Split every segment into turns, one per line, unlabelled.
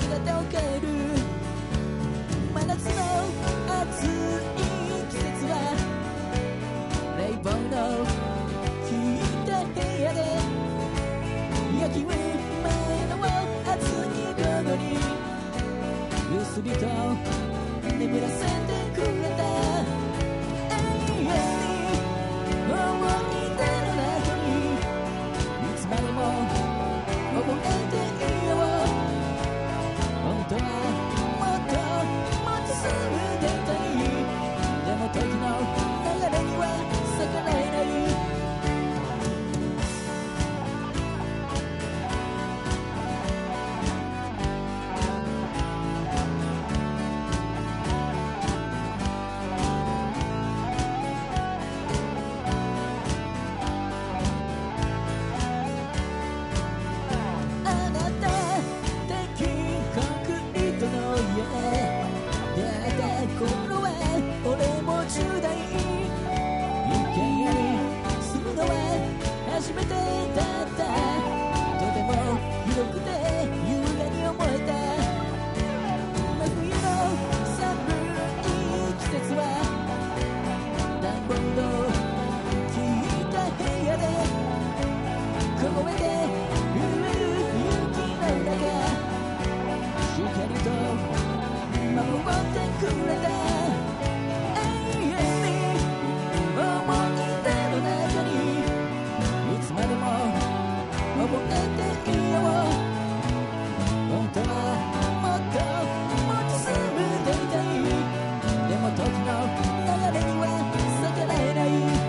姿を変える真夏の暑い季節は冷房の効いた部屋で焼き上前の暑い午後にゆすりと眠らせてくれた永遠に思い出の中にいつまでも覚えていよう本当はもっともっとすぐ出たいでも時の流れには逆らえない初めてだったとても広くて優雅に思えた真冬の寒い季節は暖房の効いた部屋で凍えて降る雪の中しっかりと守ってくれた永遠に思い出の中にいつまでも覚えていよう本当はもっともっとすぐ出たいでも時の流れには逆らえない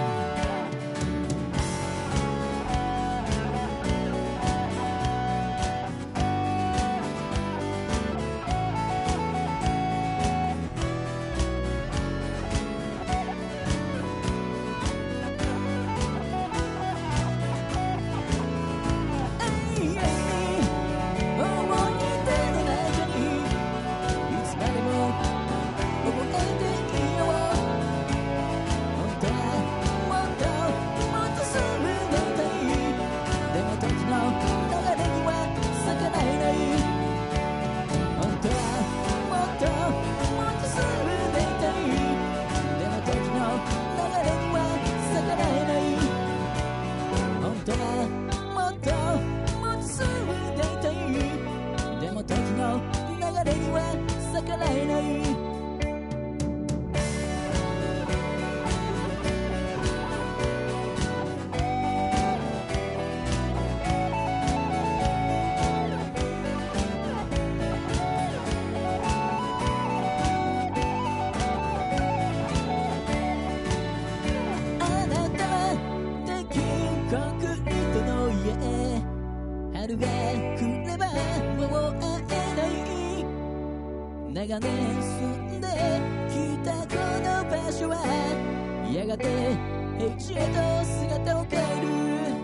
逆らえないあなたは敵コンクリートの家春が来ればもう会えない長年住んできたこの場所はやがて平地へと姿を変える